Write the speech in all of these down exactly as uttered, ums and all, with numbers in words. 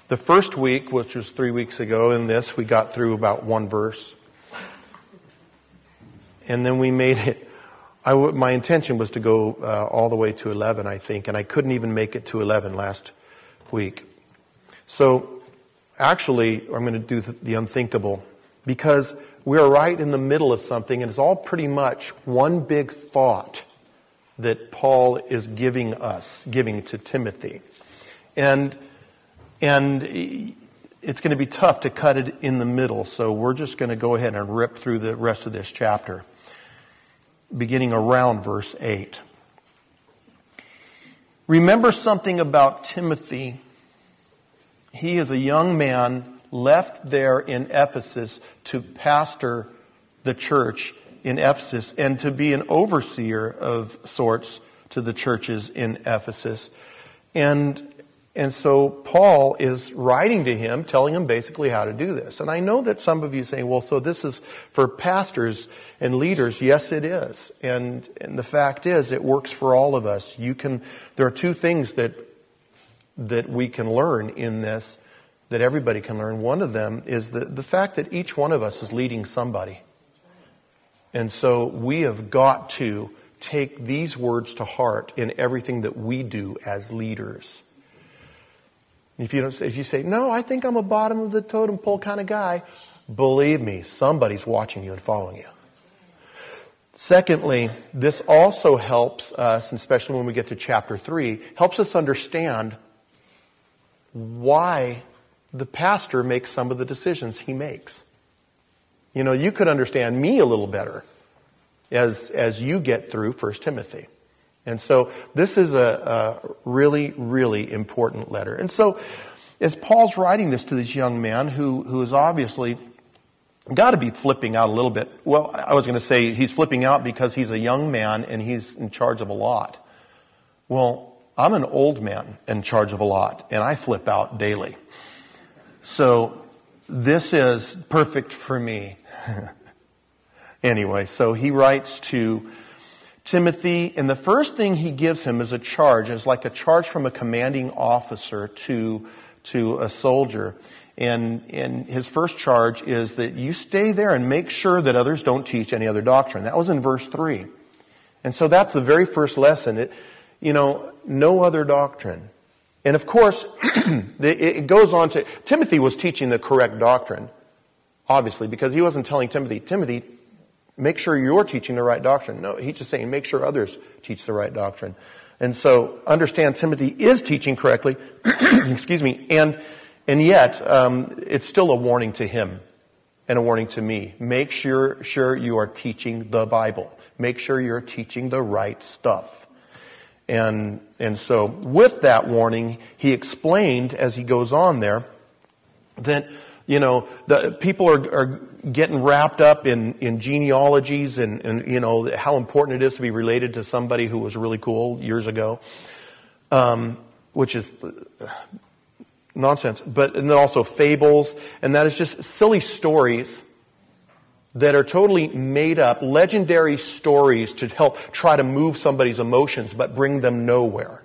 The first week, which was three weeks ago in this, we got through about one verse. And then we made it, I w- my intention was to go uh, all the way to eleven, I think, and I couldn't even make it to eleven last week. So actually, I'm going to do the, the unthinkable, because we are right in the middle of something, and it's all pretty much one big thought that Paul is giving us, giving to Timothy. And and it's going to be tough to cut it in the middle, so we're just going to go ahead and rip through the rest of this chapter, beginning around verse eight. Remember something about Timothy. He is a young man left there in Ephesus to pastor the church in Ephesus and to be an overseer of sorts to the churches in Ephesus. And and so Paul is writing to him, telling him basically how to do this. And I know that some of you saying, well, so this is for pastors and leaders. Yes, it is. And and the fact is, it works for all of us. You can. There are two things that that we can learn in this, that everybody can learn. One of them is the, the fact that each one of us is leading somebody. And so we have got to take these words to heart in everything that we do as leaders. If you don't, if you say, no, I think I'm a bottom of the totem pole kind of guy, believe me, somebody's watching you and following you. Secondly, this also helps us, especially when we get to chapter three, helps us understand why the pastor makes some of the decisions he makes. You know, you could understand me a little better as as you get through First Timothy. And so this is a, a really, really important letter. And so as Paul's writing this to this young man who who is obviously got to be flipping out a little bit. Well, I was going to say he's flipping out because he's a young man and he's in charge of a lot. Well, I'm an old man in charge of a lot, and I flip out daily. So this is perfect for me. Anyway, so he writes to Timothy, and the first thing he gives him is a charge. It's like a charge from a commanding officer to, to a soldier. And, and his first charge is that you stay there and make sure that others don't teach any other doctrine. That was in verse three. And so that's the very first lesson. It, you know, no other doctrine. And of course, it goes on to, Timothy was teaching the correct doctrine, obviously, because he wasn't telling Timothy, Timothy, make sure you're teaching the right doctrine. No, he's just saying, make sure others teach the right doctrine. And so, understand Timothy is teaching correctly, excuse me, and and yet, um, it's still a warning to him and a warning to me. Make sure, sure you are teaching the Bible. Make sure you're teaching the right stuff. And and so with that warning, he explained as he goes on there that, you know, the people are, are getting wrapped up in, in genealogies and, and, you know, how important it is to be related to somebody who was really cool years ago, um, which is nonsense. But and then also fables, and that is just silly stories that are totally made up, legendary stories to help try to move somebody's emotions but bring them nowhere.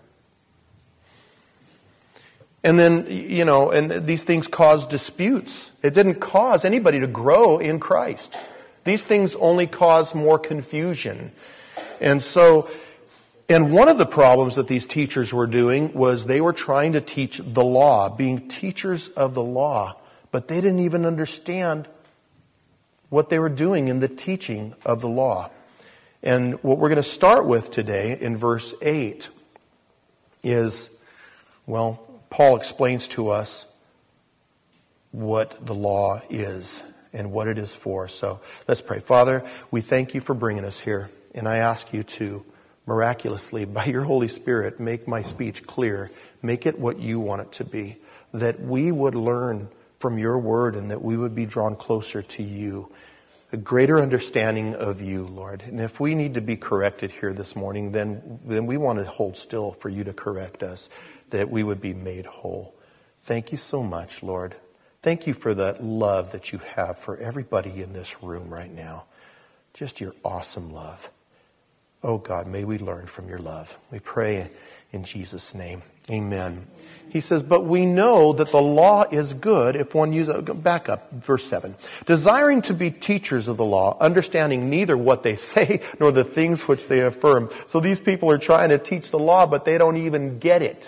And then, you know, and these things cause disputes. It didn't cause anybody to grow in Christ. These things only cause more confusion. And so, and one of the problems that these teachers were doing was they were trying to teach the law, being teachers of the law, but they didn't even understand what they were doing in the teaching of the law. And what we're going to start with today in verse eight is, well, Paul explains to us what the law is and what it is for. So let's pray. Father, we thank you for bringing us here. And I ask you to miraculously, by your Holy Spirit, make my speech clear. Make it what you want it to be. That we would learn from your word and that we would be drawn closer to you. A greater understanding of you, Lord. And if we need to be corrected here this morning, then, then we want to hold still for you to correct us, that we would be made whole. Thank you so much, Lord. Thank you for that love that you have for everybody in this room right now. Just your awesome love. Oh God, may we learn from your love. We pray in Jesus' name. Amen. He says, but we know that the law is good if one uses it. Back up, verse seven. Desiring to be teachers of the law, understanding neither what they say nor the things which they affirm. So these people are trying to teach the law, but they don't even get it.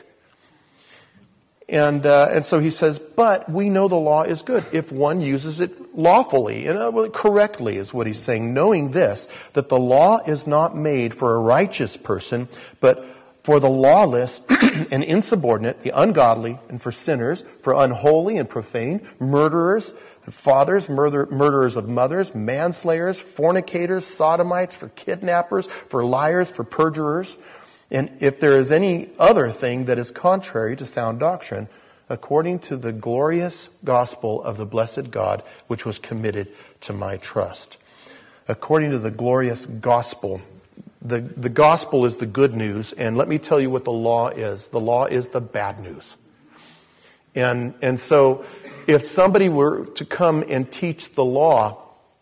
And uh, and so he says, but we know the law is good if one uses it lawfully. And uh, well, correctly is what he's saying. Knowing this, that the law is not made for a righteous person, but for the lawless and insubordinate, the ungodly, and for sinners, for unholy and profane, murderers, fathers, murder, murderers of mothers, manslayers, fornicators, sodomites, for kidnappers, for liars, for perjurers. And if there is any other thing that is contrary to sound doctrine, according to the glorious gospel of the blessed God, which was committed to my trust. According to the glorious gospel. The, the gospel is the good news, and let me tell you what the law is. The law is the bad news. And, and so if somebody were to come and teach the law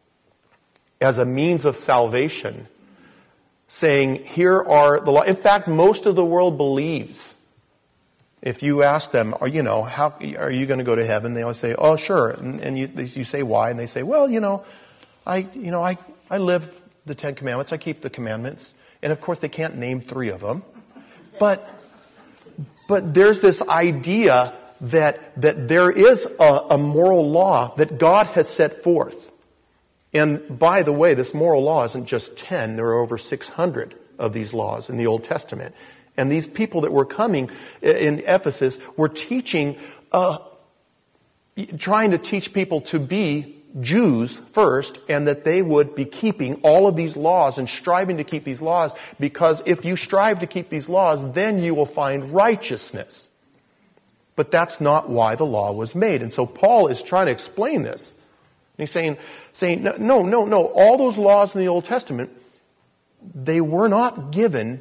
as a means of salvation, saying, here are the law. In fact, most of the world believes. If you ask them, or, you know, how are you going to go to heaven? They always say, oh, sure. And, and you, you say, why? And they say, well, you know, I, you know, I, I live the Ten Commandments. I keep the commandments. And of course, they can't name three of them. But, but there's this idea that, that there is a, a moral law that God has set forth. And by the way, this moral law isn't just ten. There are over six hundred of these laws in the Old Testament. And these people that were coming in Ephesus were teaching, uh, trying to teach people to be Jews first, and that they would be keeping all of these laws and striving to keep these laws, because if you strive to keep these laws, then you will find righteousness. But that's not why the law was made. And so Paul is trying to explain this. And he's saying, saying, no, no, no, all those laws in the Old Testament, they were not given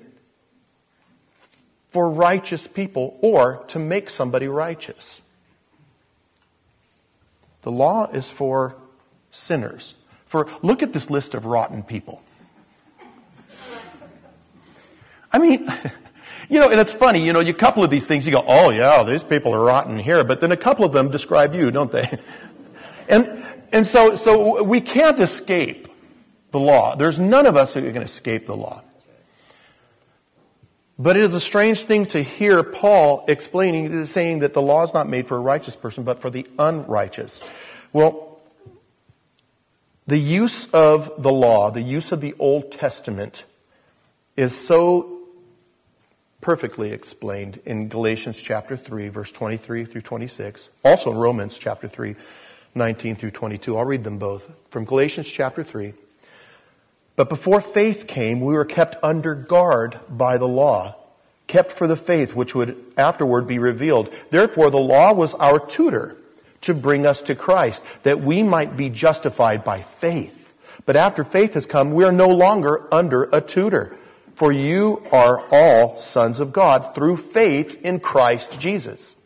for righteous people or to make somebody righteous. The law is for sinners. For look at this list of rotten people. I mean, you know, and it's funny, you know, a couple of these things, you go, oh yeah, these people are rotten here, but then a couple of them describe you, don't they? And and so so we can't escape the law. There's none of us who can escape the law. But it is a strange thing to hear Paul explaining, saying that the law is not made for a righteous person, but for the unrighteous. Well, the use of the law, the use of the Old Testament, is so perfectly explained in Galatians chapter three, verse twenty-three through twenty-six. Also in Romans chapter three, nineteen through twenty-two. I'll read them both. From Galatians chapter three. But before faith came, we were kept under guard by the law, kept for the faith which would afterward be revealed. Therefore, the law was our tutor to bring us to Christ, that we might be justified by faith. But after faith has come, we are no longer under a tutor. For you are all sons of God through faith in Christ Jesus.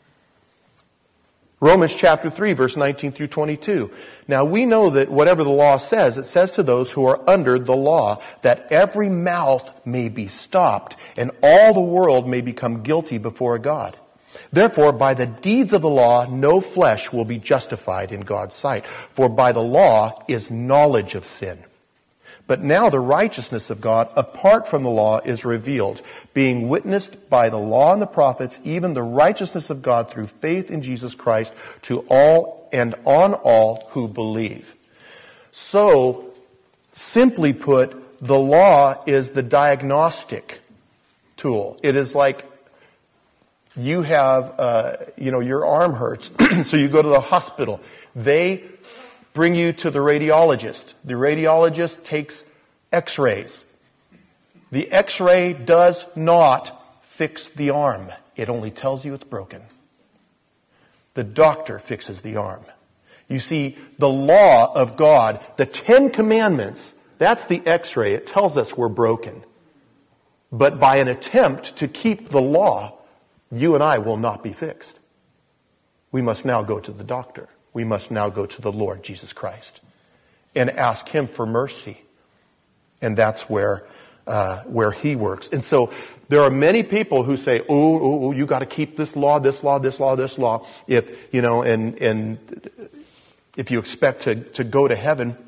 Romans chapter three, verse nineteen through twenty-two. Now we know that whatever the law says, it says to those who are under the law, that every mouth may be stopped, and all the world may become guilty before God. Therefore, by the deeds of the law, no flesh will be justified in God's sight. For by the law is knowledge of sin. But now the righteousness of God, apart from the law, is revealed, being witnessed by the law and the prophets, even the righteousness of God through faith in Jesus Christ, to all and on all who believe. So, simply put, the law is the diagnostic tool. It is like you have, uh, you know, your arm hurts, so you go to the hospital. They bring you to the radiologist. The radiologist takes x-rays. The x-ray does not fix the arm. It only tells you it's broken. The doctor fixes the arm. You see, the law of God, the Ten Commandments, that's the x-ray. It tells us we're broken. But by an attempt to keep the law, you and I will not be fixed. We must now go to the doctor. We must now go to the Lord Jesus Christ and ask Him for mercy. And that's where uh, where he works. And so there are many people who say, oh, oh, oh you got to keep this law, this law, this law, this law. If, you know, and, and if you expect to, to go to heaven,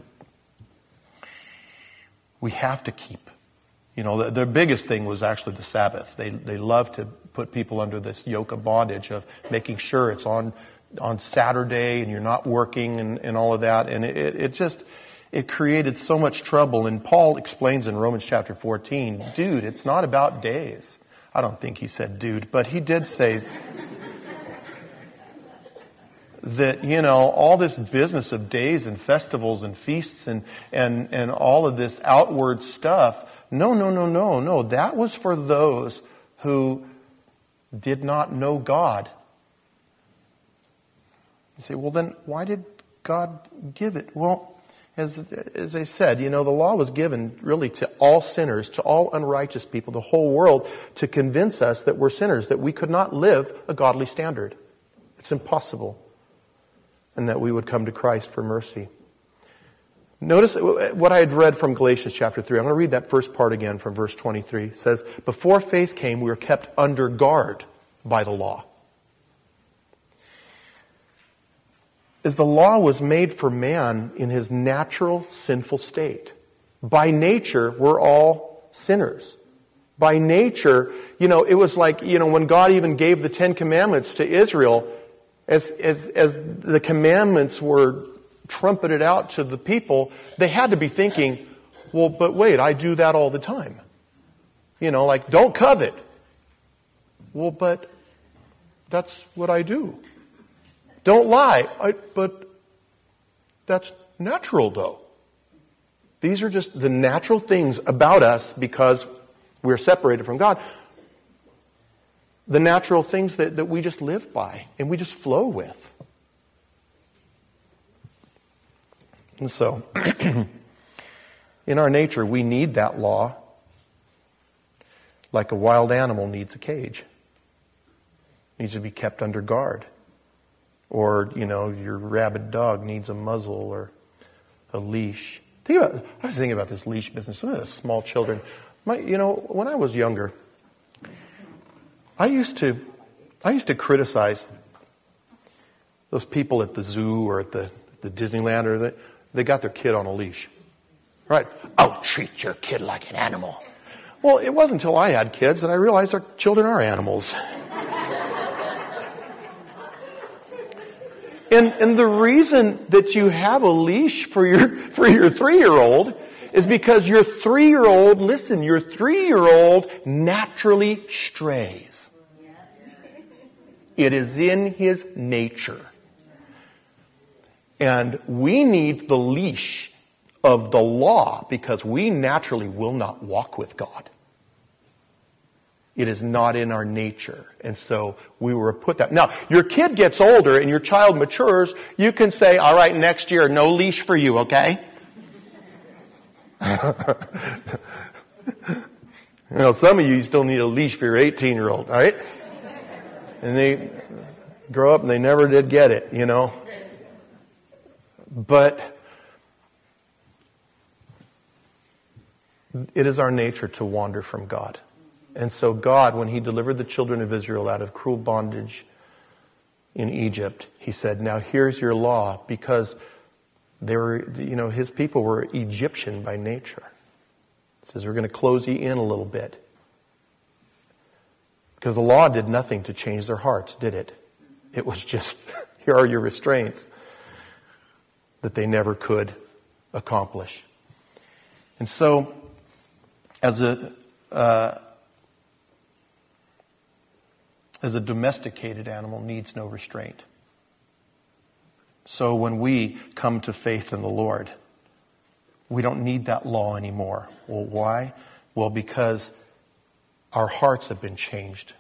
we have to keep. You know, the, their biggest thing was actually the Sabbath. They, they love to put people under this yoke of bondage of making sure it's on, on Saturday and you're not working and, and all of that. And it, it just, it created so much trouble. And Paul explains in Romans chapter fourteen, dude, it's not about days. I don't think he said dude, but he did say that, you know, all this business of days and festivals and feasts and, and, and all of this outward stuff. No, no, no, no, no. That was for those who did not know God. You say, well, then why did God give it? Well, as, as I said, you know, the law was given really to all sinners, to all unrighteous people, the whole world, to convince us that we're sinners, that we could not live a godly standard. It's impossible. And that we would come to Christ for mercy. Notice what I had read from Galatians chapter three. I'm going to read that first part again from verse twenty-three. It says, before faith came, we were kept under guard by the law. As the law was made for man in his natural sinful state. By nature, we're all sinners. By nature, you know, it was like, you know, when God even gave the Ten Commandments to Israel, as, as, as the commandments were trumpeted out to the people, they had to be thinking, well, but wait, I do that all the time. You know, like, don't covet. Well, but that's what I do. Don't lie. I, but that's natural, though. These are just the natural things about us because we're separated from God. The natural things that, that we just live by and we just flow with. And so, in our nature, we need that law like a wild animal needs a cage. It needs to be kept under guard. Or, you know, your rabid dog needs a muzzle or a leash. Think about, I was thinking about this leash business. Some of the small children, my, you know, when I was younger, I used to, I used to criticize those people at the zoo or at the, the Disneyland, or the, they got their kid on a leash. Right? Oh, treat your kid like an animal. Well, it wasn't until I had kids that I realized our children are animals. And, and the reason that you have a leash for your, for your three-year-old is because your three-year-old, listen, your three-year-old naturally strays. It is in his nature. And we need the leash of the law because we naturally will not walk with God. It is not in our nature. And so we were put that. Now, your kid gets older and your child matures, you can say, all right, next year, no leash for you, okay? You know, some of you still need a leash for your eighteen-year-old, all right? And they grow up and they never did get it, you know? But it is our nature to wander from God. And so God, when He delivered the children of Israel out of cruel bondage in Egypt, He said, now here's your law, because they were, you know, His people were Egyptian by nature. He says, we're going to close you in a little bit. Because the law did nothing to change their hearts, did it? It was just, here are your restraints that they never could accomplish. And so, as a uh, as a domesticated animal needs no restraint. So when we come to faith in the Lord, we don't need that law anymore. Well, why? Well, because our hearts have been changed.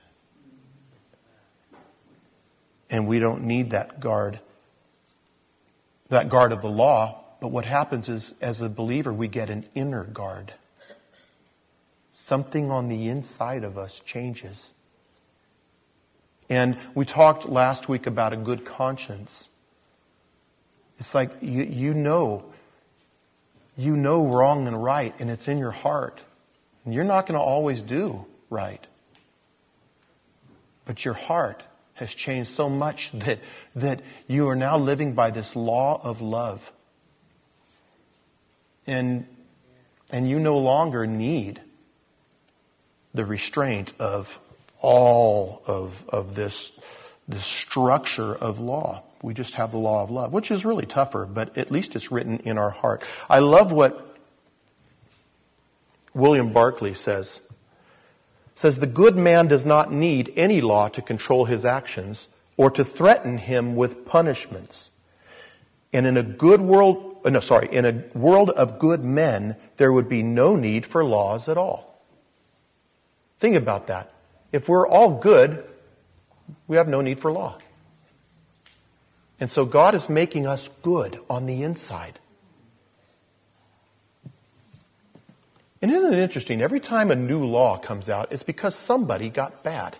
And we don't need that guard, that guard of the law. But what happens is, as a believer, we get an inner guard. Something on the inside of us changes. And we talked last week about a good conscience. It's like you, you know, you know wrong and right, and it's in your heart. And you're not going to always do right. But your heart has changed so much that, that you are now living by this law of love. And, and you no longer need the restraint of all of, of this, this structure of law. We just have the law of love, which is really tougher, but at least it's written in our heart. I love what William Barclay says. Says, the good man does not need any law to control his actions or to threaten him with punishments. And in a good world, no, sorry, in a world of good men, there would be no need for laws at all. Think about that. If we're all good, we have no need for law. And so God is making us good on the inside. And isn't it interesting? Every time a new law comes out, it's because somebody got bad.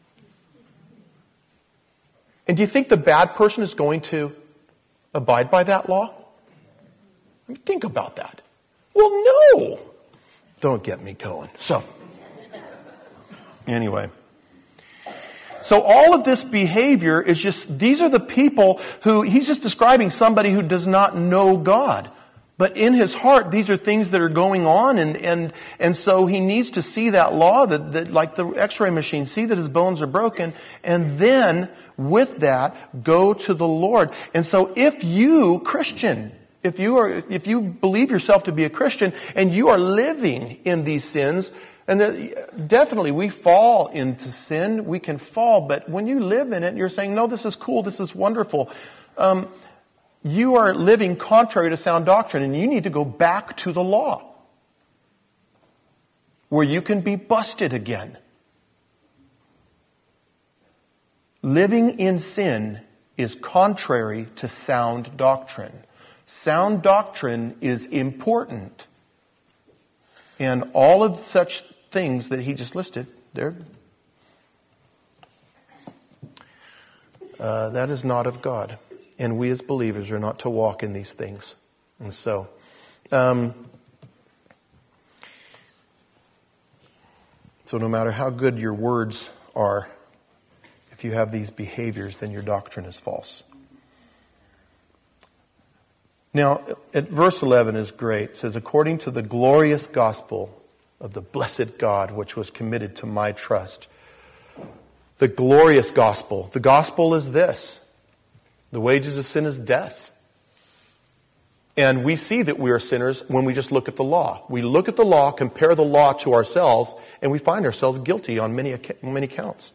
And do you think the bad person is going to abide by that law? I mean, think about that. Well, no. Don't get me going. So, anyway. So all of this behavior is just, these are the people who, he's just describing somebody who does not know God. But in his heart, these are things that are going on, and and and so he needs to see that law, that, that like the x-ray machine, see that his bones are broken, and then with that, go to the Lord. And so if you, Christian, if you are, if you believe yourself to be a Christian, and you are living in these sins, and the, definitely we fall into sin, we can fall, but when you live in it, and you're saying, no, this is cool, this is wonderful, um, you are living contrary to sound doctrine, and you need to go back to the law where you can be busted again. Living in sin is contrary to sound doctrine. Sound doctrine is important. And all of such things that he just listed, there, uh, that is not of God. And we as believers are not to walk in these things. And so, um, so no matter how good your words are, if you have these behaviors, then your doctrine is false. Now, at verse eleven is great. It says, according to the glorious gospel of the blessed God, which was committed to my trust. The glorious gospel. The gospel is this. The wages of sin is death. And we see that we are sinners when we just look at the law. We look at the law, compare the law to ourselves, and we find ourselves guilty on many, many counts.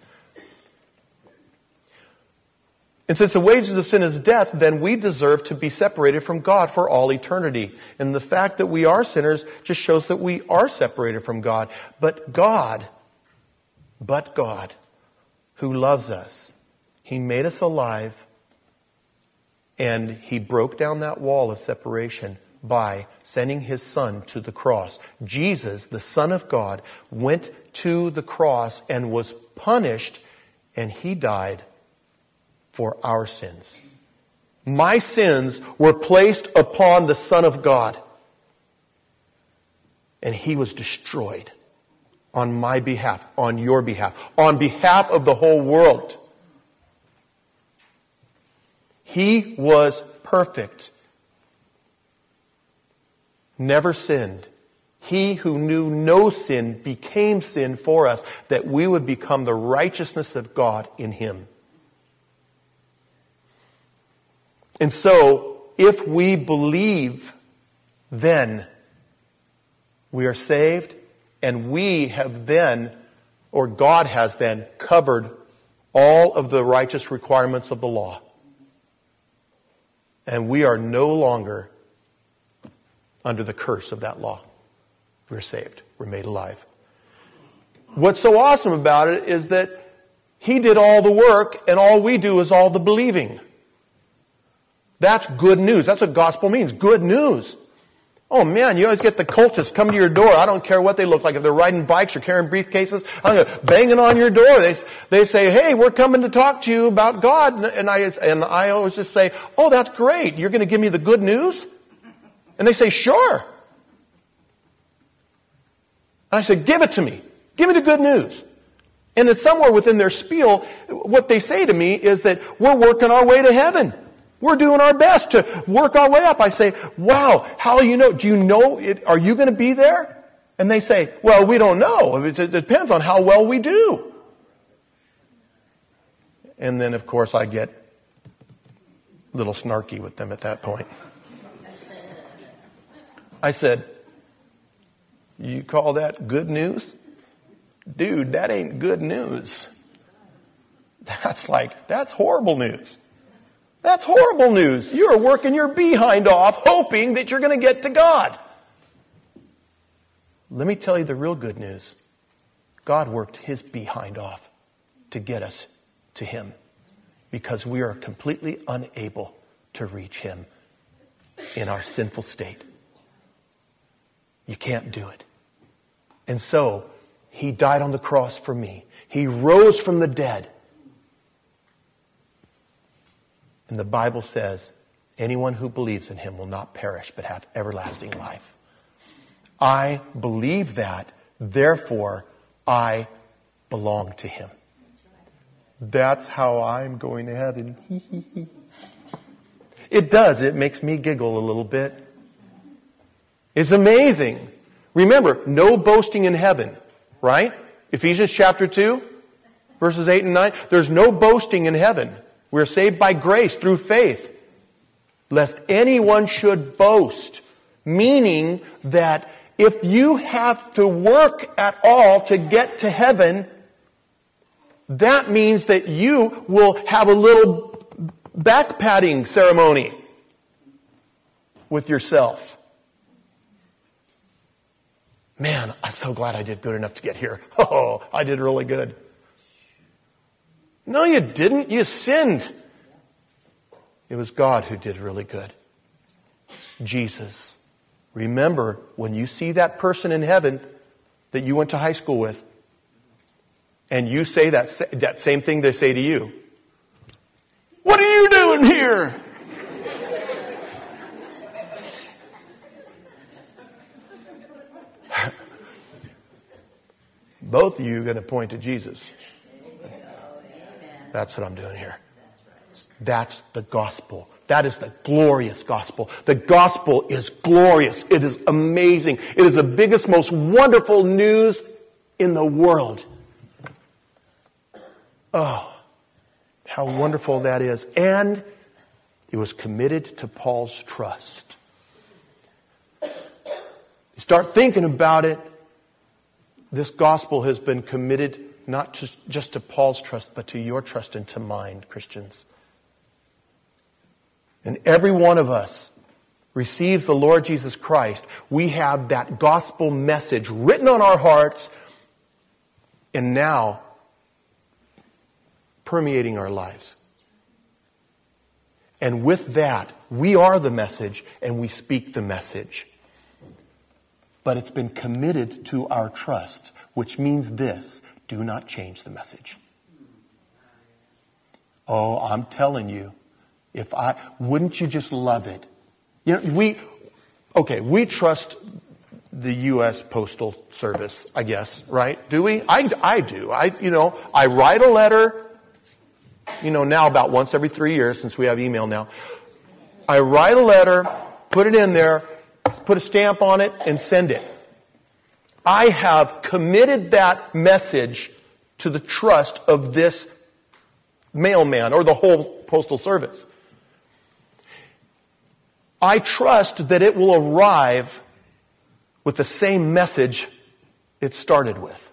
And since the wages of sin is death, then we deserve to be separated from God for all eternity. And the fact that we are sinners just shows that we are separated from God. But God, but God, who loves us, He made us alive, and He broke down that wall of separation by sending His Son to the cross. Jesus, the Son of God, went to the cross and was punished, and He died for our sins. My sins were placed upon the Son of God, and He was destroyed on my behalf, on your behalf, on behalf of the whole world. He was perfect, never sinned. He who knew no sin became sin for us, that we would become the righteousness of God in Him. And so, if we believe, then we are saved, and we have then, or God has then, covered all of the righteous requirements of the law. And we are no longer under the curse of that law. We're saved. We're made alive. What's so awesome about it is that He did all the work, and all we do is all the believing. That's good news. That's what gospel means. Good news. Oh man, you always get the cultists come to your door. I don't care what they look like. If they're riding bikes or carrying briefcases, I'm gonna banging on your door. They they say, "Hey, we're coming to talk to you about God." And I and I always just say, "Oh, that's great. You're going to give me the good news?" And they say, "Sure." I said, give it to me. Give me the good news. And then somewhere within their spiel, what they say to me is that we're working our way to heaven. We're doing our best to work our way up. I say, wow, how do you know? Do you know, if, are you going to be there? And they say, well, we don't know. It depends on how well we do. And then, of course, I get a little snarky with them at that point. I said, you call that good news? Dude, that ain't good news. That's like, that's horrible news. That's horrible news. You're working your behind off hoping that you're going to get to God. Let me tell you the real good news. God worked his behind off to get us to him because we are completely unable to reach him in our sinful state. You can't do it. And so, he died on the cross for me. He rose from the dead. And the Bible says, anyone who believes in him will not perish but have everlasting life. I believe that, therefore I belong to him. That's how I'm going to heaven. It does. It makes me giggle a little bit. It's amazing. Remember, no boasting in heaven, right? Ephesians chapter two, verses eight and nine. There's no boasting in heaven. We're saved by grace through faith, lest anyone should boast. Meaning that if you have to work at all to get to heaven, that means that you will have a little back patting ceremony with yourself. Man, I'm so glad I did good enough to get here. Oh, I did really good. No, you didn't. You sinned. It was God who did really good. Jesus. Remember, when you see that person in heaven that you went to high school with, and you say that, that same thing they say to you. What are you doing here? Both of you are going to point to Jesus. That's what I'm doing here. That's the gospel. That is the glorious gospel. The gospel is glorious. It is amazing. It is the biggest, most wonderful news in the world. Oh, how wonderful that is. And it was committed to Paul's trust. You start thinking about it. This gospel has been committed not to, just to Paul's trust, but to your trust and to mine, Christians. And every one of us receives the Lord Jesus Christ. We have that gospel message written on our hearts and now permeating our lives. And with that, we are the message and we speak the message. But it's been committed to our trust, which means this: do not change the message. Oh, I'm telling you, if I, wouldn't you just love it? You know, we, okay, we trust the U S Postal Service, I guess, right? Do we? I, I do. I, you know, I write a letter, you know, now about once every three years since we have email now. I write a letter, put it in there, put a stamp on it, and send it. I have committed that message to the trust of this mailman or the whole postal service. I trust that it will arrive with the same message it started with.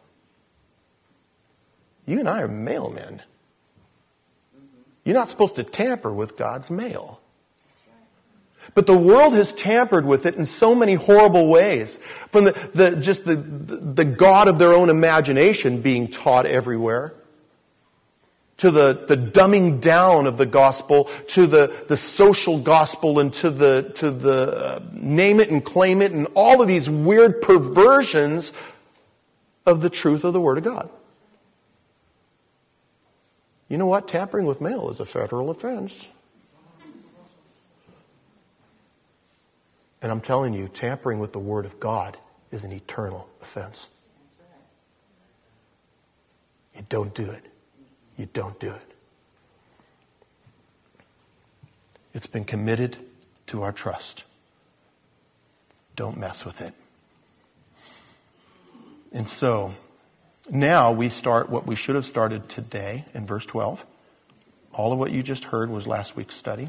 You and I are mailmen. You're not supposed to tamper with God's mail. But the world has tampered with it in so many horrible ways. From the, the just the, the God of their own imagination being taught everywhere, to the, the dumbing down of the gospel, to the, the social gospel, and to the to the uh, name it and claim it, and all of these weird perversions of the truth of the Word of God. You know what? Tampering with mail is a federal offense. And I'm telling you, tampering with the Word of God is an eternal offense. You don't do it. You don't do it. It's been committed to our trust. Don't mess with it. And so, now we start what we should have started today in verse twelve. All of what you just heard was last week's study.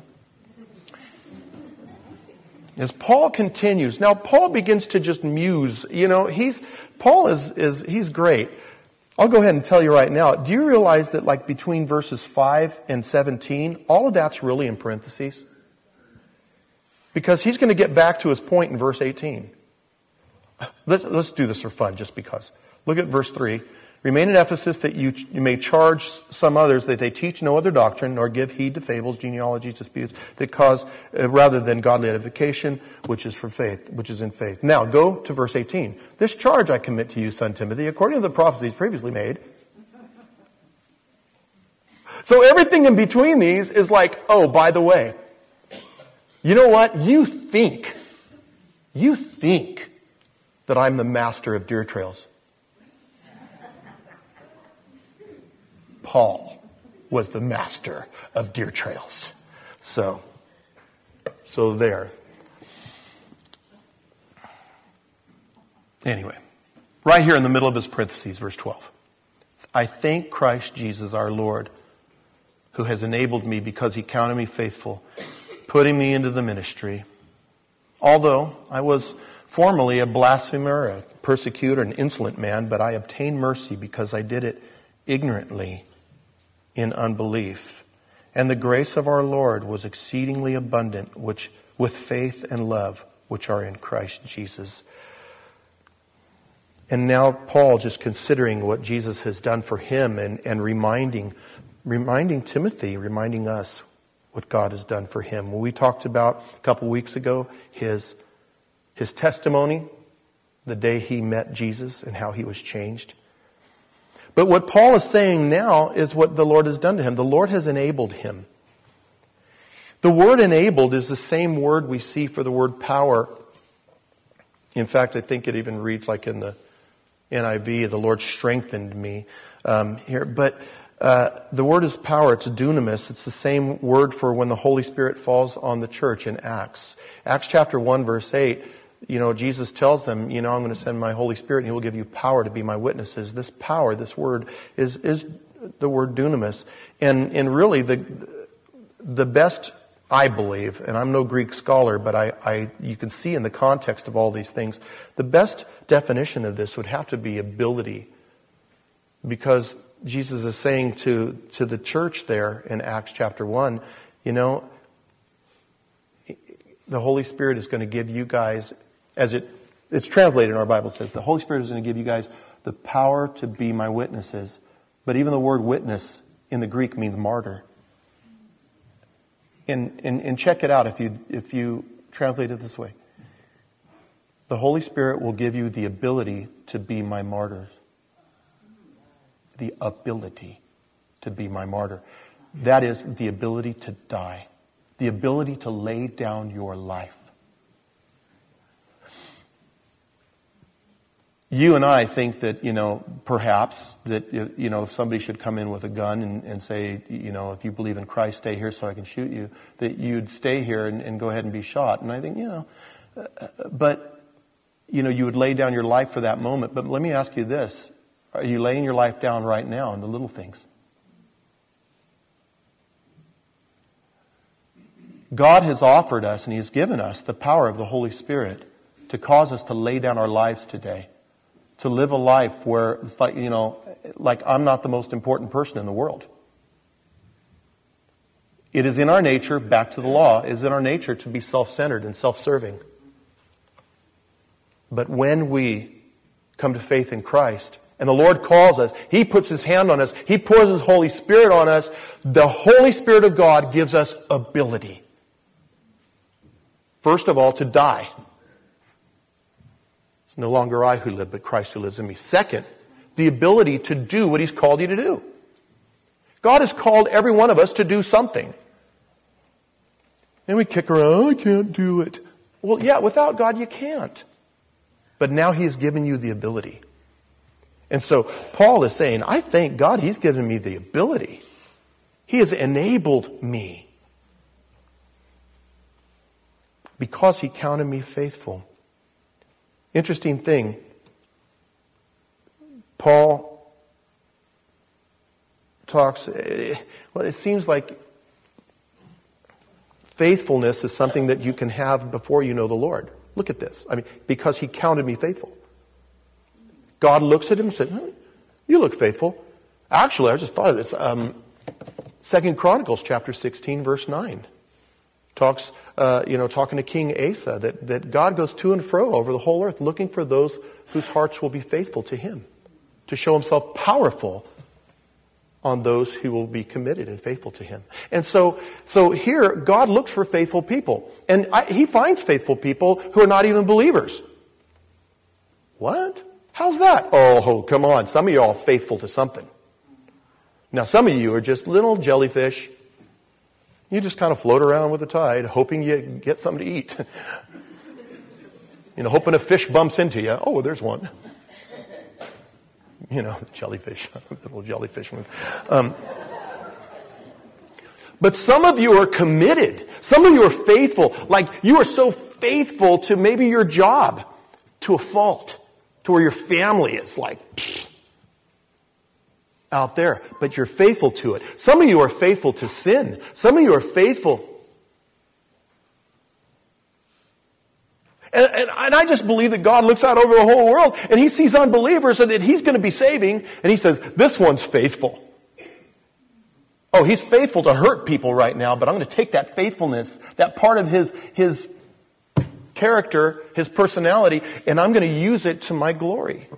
As Paul continues, now Paul begins to just muse. You know, he's Paul is is he's great. I'll go ahead and tell you right now. Do you realize that like between verses five and seventeen, all of that's really in parentheses? Because he's going to get back to his point in verse eighteen. Let's, let's do this for fun just because. Look at verse three. Remain in Ephesus that you, you may charge some others that they teach no other doctrine, nor give heed to fables, genealogies, disputes, that cause, uh, rather than godly edification, which is for faith, which is in faith. Now, go to verse eighteen. This charge I commit to you, son Timothy, according to the prophecies previously made. So everything in between these is like, oh, by the way, you know what? You think, you think that I'm the master of deer trails. Paul was the master of deer trails. So, so there. Anyway, right here in the middle of his parentheses, verse twelve. I thank Christ Jesus our Lord, who has enabled me because he counted me faithful, putting me into the ministry. Although I was formerly a blasphemer, a persecutor, an insolent man, but I obtained mercy because I did it ignorantly in unbelief. And the grace of our Lord was exceedingly abundant, which with faith and love, which are in Christ Jesus. And now Paul just considering what Jesus has done for him and, and reminding, reminding Timothy, reminding us what God has done for him. When we talked about a couple weeks ago, his, his testimony, the day he met Jesus and how he was changed. But what Paul is saying now is what the Lord has done to him. The Lord has enabled him. The word enabled is the same word we see for the word power. In fact, I think it even reads like in the N I V, the Lord strengthened me um, here. But uh, the word is power. It's dunamis. It's the same word for when the Holy Spirit falls on the church in Acts. Acts chapter one, verse eight. You know, Jesus tells them, you know, I'm going to send my Holy Spirit and he will give you power to be my witnesses. This power, this word is, is the word dunamis. And, and really the, the best, I believe, and I'm no Greek scholar, but I, I, you can see in the context of all these things, the best definition of this would have to be ability. Because Jesus is saying to, to the church there in Acts chapter one, you know, the Holy Spirit is going to give you guys, as it, it's translated in our Bible, it says, the Holy Spirit is going to give you guys the power to be my witnesses. But even the word witness in the Greek means martyr. And, and, and check it out if you, if you translate it this way. The Holy Spirit will give you the ability to be my martyrs. The ability to be my martyr. That is the ability to die. The ability to lay down your life. You and I think that, you know, perhaps that, you know, if somebody should come in with a gun and, and say, you know, if you believe in Christ, stay here so I can shoot you, that you'd stay here and, and go ahead and be shot. And I think, you know, uh, but, you know, you would lay down your life for that moment. But let me ask you this. Are you laying your life down right now in the little things? God has offered us and He has given us the power of the Holy Spirit to cause us to lay down our lives today. To live a life where it's like, you know, like I'm not the most important person in the world. It is in our nature, back to the law, it is in our nature to be self-centered and self-serving. But when we come to faith in Christ, and the Lord calls us, He puts His hand on us, He pours His Holy Spirit on us, the Holy Spirit of God gives us ability. First of all, to die. It's no longer I who live, but Christ who lives in me. Second, the ability to do what He's called you to do. God has called every one of us to do something. And we kick around, oh, I can't do it. Well, yeah, without God you can't. But now He has given you the ability. And so Paul is saying, I thank God he's given me the ability. He has enabled me because he counted me faithful. Interesting thing, Paul talks, well, it seems like faithfulness is something that you can have before you know the Lord. Look at this. I mean, because he counted me faithful. God looks at him and said, hmm, you look faithful. Actually, I just thought of this. Um, Second Chronicles chapter sixteen, verse nine. Talks, uh, you know, talking to King Asa, that, that God goes to and fro over the whole earth looking for those whose hearts will be faithful to him, to show himself powerful on those who will be committed and faithful to him. And so, so here, God looks for faithful people. And I, he finds faithful people who are not even believers. What? How's that? Oh, come on. Some of you are all faithful to something. Now, some of you are just little jellyfish. You just kind of float around with the tide, hoping you get something to eat. You know, hoping a fish bumps into you. Oh, there's one. You know, jellyfish, little jellyfish. Um, but some of you are committed. Some of you are faithful. Like, you are so faithful to maybe your job, to a fault, to where your family is like out there. But you're faithful to it. Some of you are faithful to sin. Some of you are faithful. And, and, and I just believe that God looks out over the whole world and he sees unbelievers and that he's going to be saving. And he says, this one's faithful. Oh, he's faithful to hurt people right now, but I'm going to take that faithfulness, that part of his, his character, his personality, and I'm going to use it to my glory.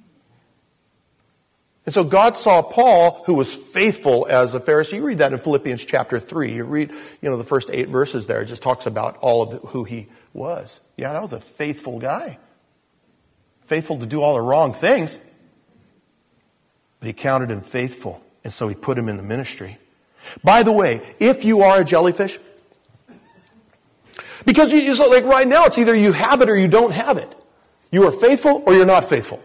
And so God saw Paul, who was faithful as a Pharisee. You read that in Philippians chapter three. You read, you know, the first eight verses there. It just talks about all of who he was. Yeah, that was a faithful guy. Faithful to do all the wrong things. But he counted him faithful. And so he put him in the ministry. By the way, if you are a jellyfish, because you, so like right now, it's either you have it or you don't have it. You are faithful or you're not faithful.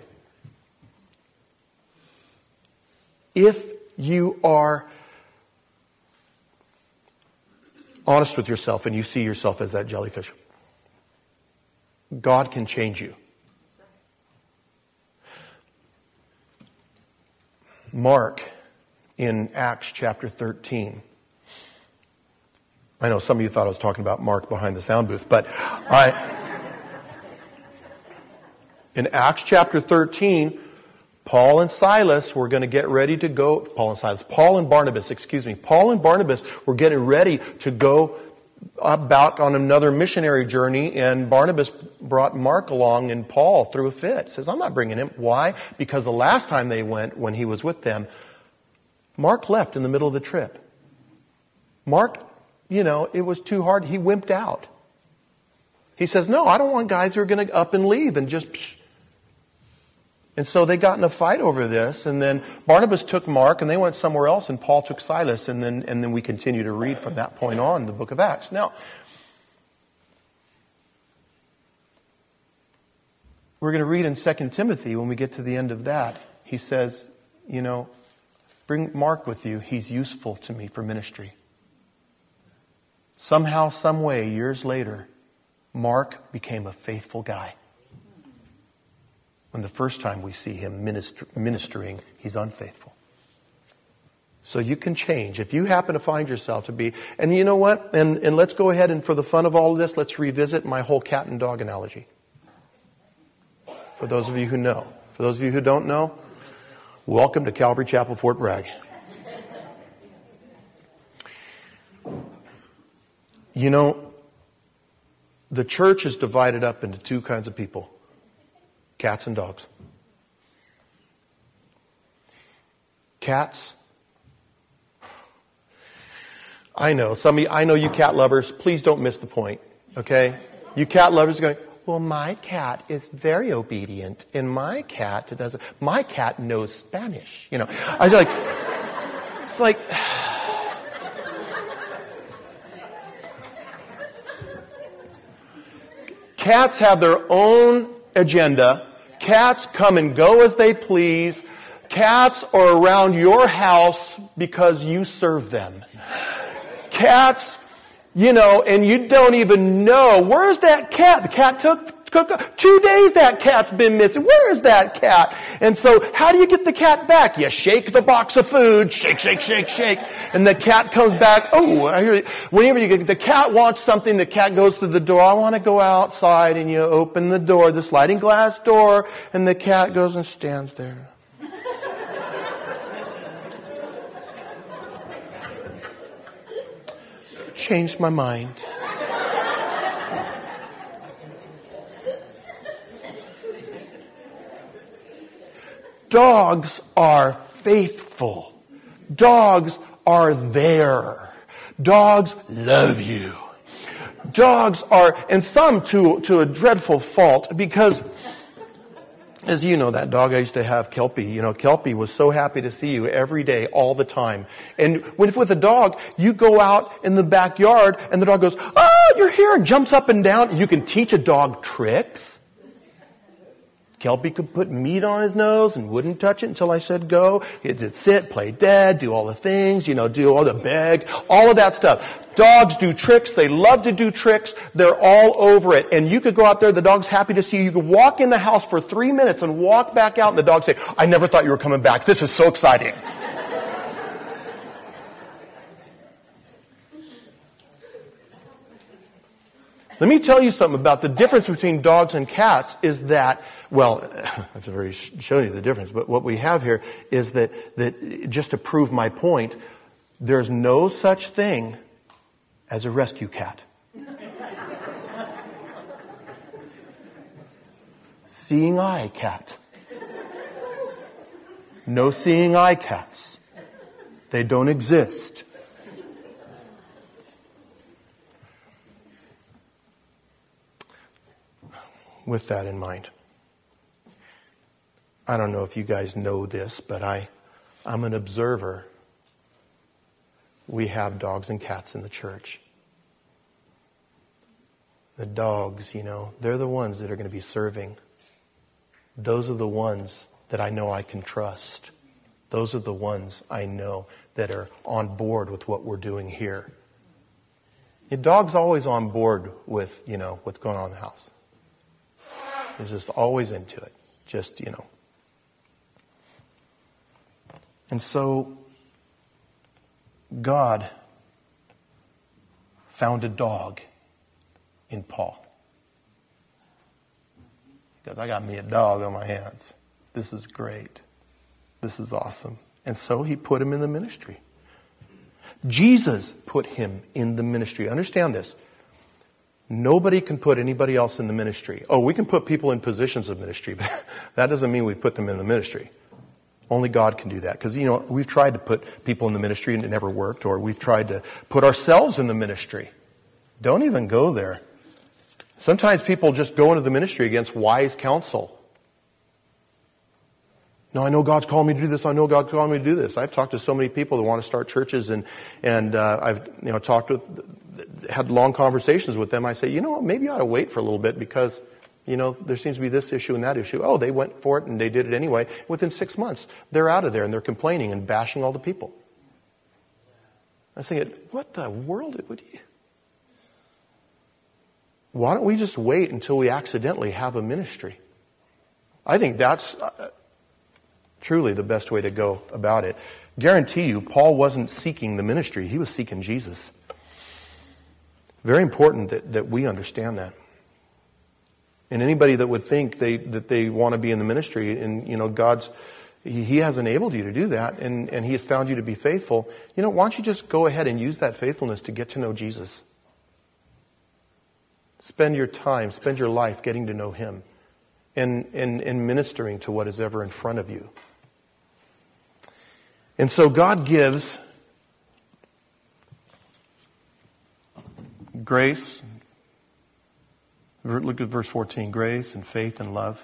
If you are honest with yourself and you see yourself as that jellyfish, God can change you. Mark in Acts chapter thirteen. I know some of you thought I was talking about Mark behind the sound booth, but I, in Acts chapter thirteen, Paul and Silas were going to get ready to go, Paul and Silas, Paul and Barnabas, excuse me, Paul and Barnabas were getting ready to go about on another missionary journey, and Barnabas brought Mark along, and Paul threw a fit. Says, I'm not bringing him. Why? Because the last time they went, when he was with them, Mark left in the middle of the trip. Mark, you know, it was too hard. He wimped out. He says, no, I don't want guys who are going to up and leave and just... Psh. And so they got in a fight over this, and then Barnabas took Mark, and they went somewhere else, and Paul took Silas, and then and then we continue to read from that point on in the book of Acts. Now, we're going to read in Second Timothy, when we get to the end of that, he says, you know, bring Mark with you. He's useful to me for ministry. Somehow, some way, years later, Mark became a faithful guy. When the first time we see him minister, ministering, he's unfaithful. So you can change. If you happen to find yourself to be, and you know what? And, and let's go ahead and for the fun of all of this, let's revisit my whole cat and dog analogy. For those of you who know. For those of you who don't know, welcome to Calvary Chapel, Fort Bragg. You know, the church is divided up into two kinds of people. Cats and dogs. Cats. I know, some of you, I know you cat lovers, please don't miss the point, okay? You cat lovers are going, well, my cat is very obedient, and my cat doesn't, my cat knows Spanish, you know. I was like, it's like, cats have their own agenda. Cats come and go as they please. Cats are around your house because you serve them. Cats, you know, and you don't even know, where's that cat? The cat took two days that cat's been missing. Where is that cat? And so how do you get the cat back? You shake the box of food, shake, shake, shake, shake, and the cat comes back. Oh, I hear you. Whenever you get, the cat wants something, the cat goes to the door. I want to go outside, and you open the door, the sliding glass door, and the cat goes and stands there. Changed my mind. Dogs are faithful. Dogs are there. Dogs love you. Dogs are, and some to, to a dreadful fault, because, as you know, that dog I used to have, Kelpie, you know, Kelpie was so happy to see you every day, all the time. And with, with a dog, you go out in the backyard, and the dog goes, oh, you're here, and jumps up and down. You can teach a dog tricks. Kelpie could put meat on his nose and wouldn't touch it until I said go. He'd sit, play dead, do all the things, you know, do all the beg, all of that stuff. Dogs do tricks. They love to do tricks. They're all over it. And you could go out there, the dog's happy to see you. You could walk in the house for three minutes and walk back out, and the dog say, I never thought you were coming back. This is so exciting. Let me tell you something about the difference between dogs and cats is that, well, I've already shown you the difference, but what we have here is that, that just to prove my point, there's no such thing as a rescue cat. Seeing eye cat. No seeing eye cats. They don't exist. With that in mind, I don't know if you guys know this, but I, I'm an observer. We have dogs and cats in the church. The dogs, you know, they're the ones that are going to be serving. Those are the ones that I know I can trust. Those are the ones I know that are on board with what we're doing here. The dog's always on board with, you know, what's going on in the house. He's just always into it. Just, you know. And so, God found a dog in Paul. Because I got me a dog on my hands. This is great. This is awesome. And so he put him in the ministry. Jesus put him in the ministry. Understand this. Nobody can put anybody else in the ministry. Oh, we can put people in positions of ministry, but that doesn't mean we put them in the ministry. Only God can do that. Because, you know, we've tried to put people in the ministry and it never worked, or we've tried to put ourselves in the ministry. Don't even go there. Sometimes people just go into the ministry against wise counsel. No, I know God's called me to do this. I know God's called me to do this. I've talked to so many people that want to start churches, and and uh, I've you know talked with, had long conversations with them. I say, you know what, maybe you ought to wait for a little bit because, you know, there seems to be this issue and that issue. Oh, they went for it and they did it anyway. Within six months, they're out of there and they're complaining and bashing all the people. I was thinking, what the world would you? Why don't we just wait until we accidentally have a ministry? I think that's uh, truly the best way to go about it. Guarantee you, Paul wasn't seeking the ministry. He was seeking Jesus. Very important that, that we understand that. And anybody that would think they that they want to be in the ministry, and you know, God's He, he has enabled you to do that, and, and He has found you to be faithful. You know, why don't you just go ahead and use that faithfulness to get to know Jesus? Spend your time, spend your life getting to know Him, and and, and ministering to what is ever in front of you. And so God gives grace. Look at verse fourteen. Grace and faith and love.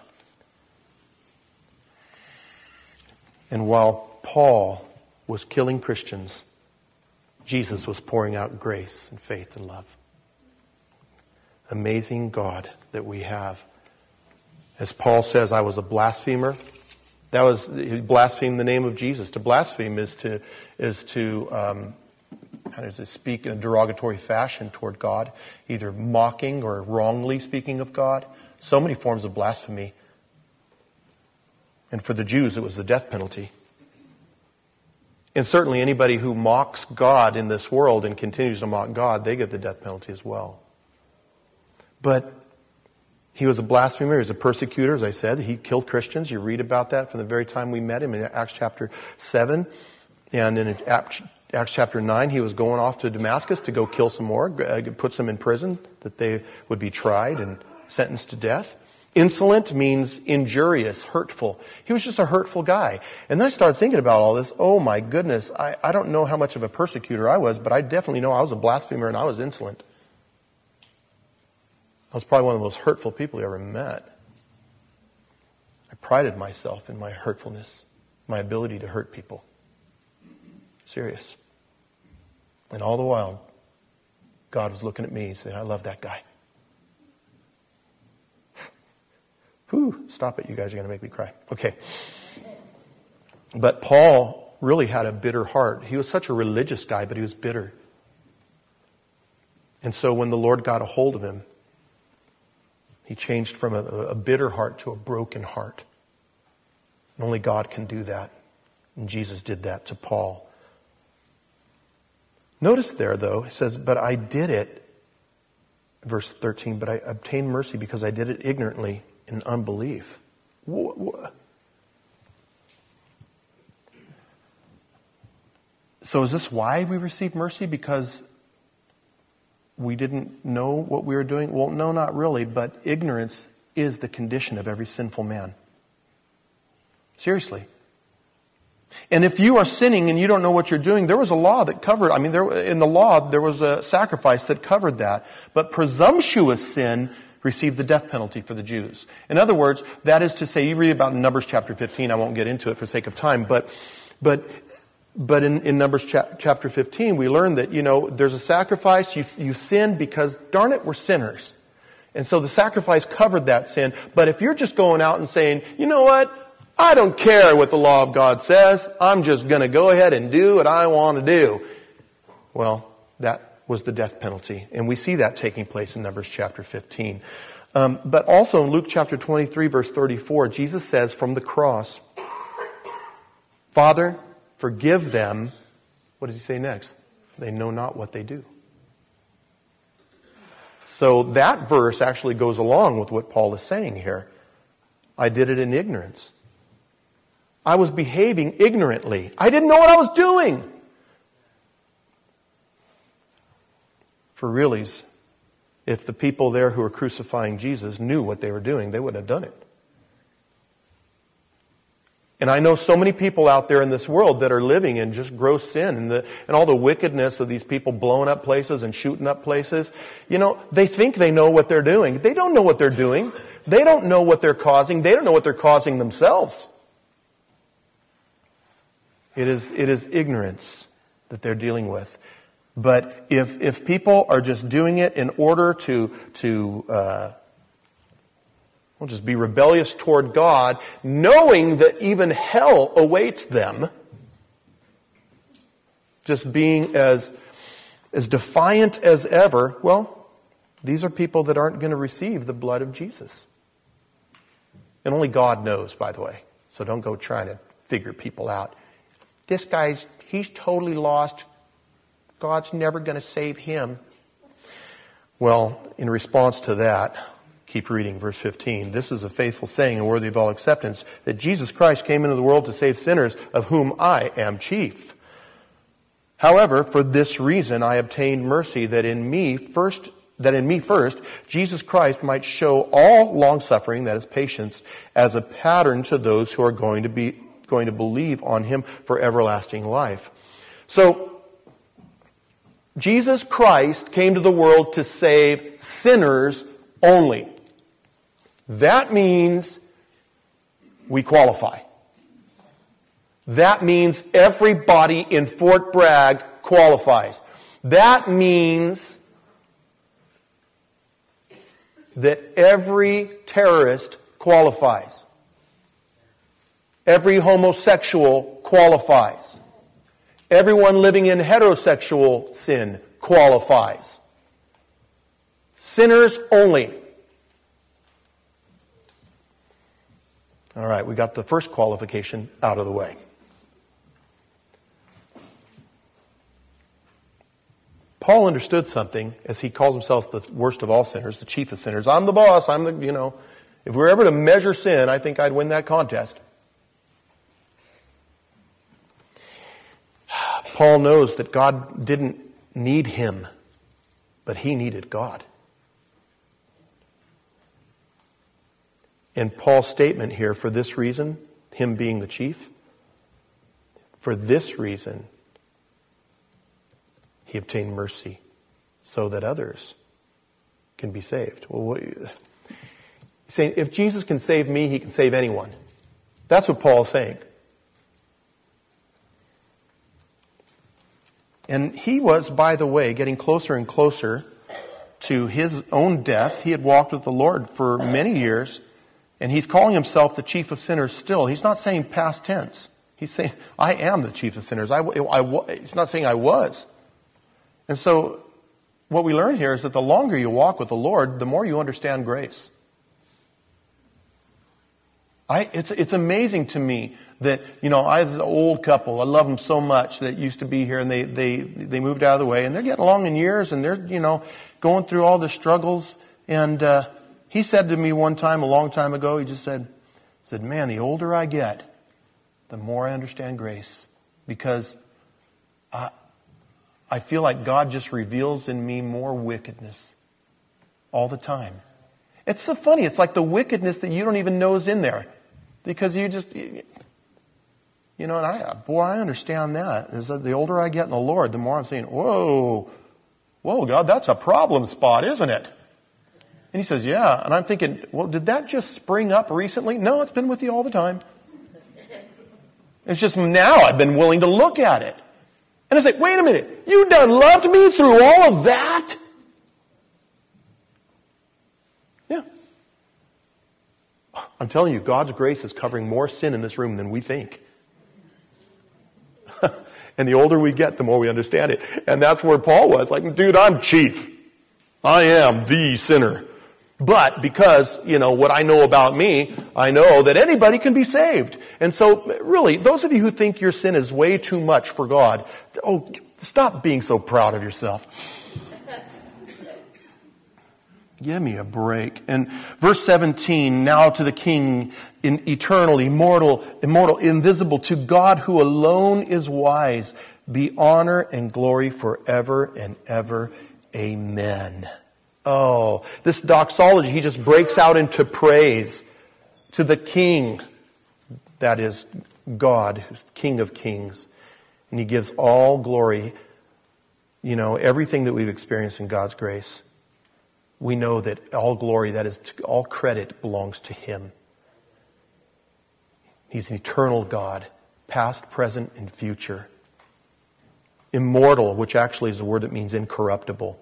And while Paul was killing Christians, Jesus was pouring out grace and faith and love. Amazing God that we have. As Paul says, I was a blasphemer. That was, he blasphemed the name of Jesus. To blaspheme is to, is to, um, how does it speak in a derogatory fashion toward God, either mocking or wrongly speaking of God. So many forms of blasphemy. And for the Jews, it was the death penalty. And certainly anybody who mocks God in this world and continues to mock God, they get the death penalty as well. But he was a blasphemer, he was a persecutor, as I said. He killed Christians. You read about that from the very time we met him in Acts chapter seven. And in Acts chapter nine, he was going off to Damascus to go kill some more, put some in prison, that they would be tried and sentenced to death. Insolent means injurious, hurtful. He was just a hurtful guy. And then I started thinking about all this. Oh my goodness, I, I don't know how much of a persecutor I was, but I definitely know I was a blasphemer and I was insolent. I was probably one of the most hurtful people you ever met. I prided myself in my hurtfulness, my ability to hurt people. Serious. And all the while, God was looking at me and saying, I love that guy. Whew, stop it, you guys are going to make me cry. Okay. But Paul really had a bitter heart. He was such a religious guy, but he was bitter. And so when the Lord got a hold of him, he changed from a, a bitter heart to a broken heart. And only God can do that. And Jesus did that to Paul. Notice there, though, it says, but I did it, verse thirteen, but I obtained mercy because I did it ignorantly in unbelief. So is this why we receive mercy? Because we didn't know what we were doing? Well, no, not really, but ignorance is the condition of every sinful man. Seriously. And if you are sinning and you don't know what you're doing, there was a law that covered, I mean, there, in the law, there was a sacrifice that covered that. But presumptuous sin received the death penalty for the Jews. In other words, that is to say, you read about in Numbers chapter fifteen, I won't get into it for sake of time, but but but in, in Numbers cha- chapter fifteen, we learn that, you know, there's a sacrifice, you, you sinned because, darn it, we're sinners. And so the sacrifice covered that sin. But if you're just going out and saying, you know what, I don't care what the law of God says, I'm just going to go ahead and do what I want to do. Well, that was the death penalty. And we see that taking place in Numbers chapter fifteen. Um, but also in Luke chapter twenty-three, verse thirty-four, Jesus says from the cross, Father, forgive them. What does he say next? They know not what they do. So that verse actually goes along with what Paul is saying here. I did it in ignorance. I was behaving ignorantly. I didn't know what I was doing. For realies, if the people there who were crucifying Jesus knew what they were doing, they wouldn't have done it. And I know so many people out there in this world that are living in just gross sin and, the, and all the wickedness of these people blowing up places and shooting up places. You know, they think they know what they're doing. They don't know what they're doing. They don't know what they're causing. They don't know what they're causing themselves. It is, it is ignorance that they're dealing with. But if, if people are just doing it in order to, to, uh, We'll just be rebellious toward God, knowing that even hell awaits them. Just being as, as defiant as ever. Well, these are people that aren't going to receive the blood of Jesus. And only God knows, by the way. So don't go trying to figure people out. This guy's, he's totally lost. God's never going to save him. Well, in response to that, keep reading, verse fifteen. This is a faithful saying and worthy of all acceptance, that Jesus Christ came into the world to save sinners, of whom I am chief. However, for this reason I obtained mercy, that in me first, that in me first, Jesus Christ might show all long-suffering, that is patience, as a pattern to those who are going to be going to believe on him for everlasting life. So, Jesus Christ came to the world to save sinners only. That means we qualify. That means everybody in Fort Bragg qualifies. That means that every terrorist qualifies. Every homosexual qualifies. Everyone living in heterosexual sin qualifies. Sinners only. All right, we got the first qualification out of the way. Paul understood something as he calls himself the worst of all sinners, the chief of sinners. I'm the boss. I'm the, you know, if we were ever to measure sin, I think I'd win that contest. Paul knows that God didn't need him, but he needed God. And Paul's statement here, for this reason, him being the chief, for this reason, he obtained mercy so that others can be saved. Well, what, he's saying, if Jesus can save me, he can save anyone. That's what Paul is saying. And he was, by the way, getting closer and closer to his own death. He had walked with the Lord for many years, and he's calling himself the chief of sinners still. He's not saying past tense. He's saying, I am the chief of sinners. I, I, he's not saying I was. And so what we learn here is that the longer you walk with the Lord, the more you understand grace. I, it's, it's amazing to me that, you know, I have an old couple, I love them so much, that used to be here, and they, they, they moved out of the way, and they're getting along in years, and they're, you know, going through all the struggles. And uh, he said to me one time, a long time ago, he just said, said, man, the older I get, the more I understand grace. Because I, I feel like God just reveals in me more wickedness all the time. It's so funny. It's like the wickedness that you don't even know is in there. Because you just, you know, and I, boy, I understand that. Is that the older I get in the Lord, the more I'm saying, whoa, whoa, God, that's a problem spot, isn't it? And he says, yeah. And I'm thinking, well, did that just spring up recently? No, it's been with you all the time. It's just now I've been willing to look at it. And I say, wait a minute, you done loved me through all of that? Yeah. I'm telling you, God's grace is covering more sin in this room than we think. And the older we get, the more we understand it. And that's where Paul was. Like, dude, I'm chief. I am the sinner. But because, you know, what I know about me, I know that anybody can be saved. And so, really, those of you who think your sin is way too much for God, oh, stop being so proud of yourself. Give me a break. And verse seventeen, now to the King, in eternal, immortal, immortal, invisible, to God who alone is wise, be honor and glory forever and ever. Amen. Oh, this doxology, he just breaks out into praise to the King, that is God, who's the King of kings. And he gives all glory, you know, everything that we've experienced in God's grace. We know that all glory, that is, all credit belongs to him. He's an eternal God, past, present, and future. Immortal, which actually is a word that means incorruptible.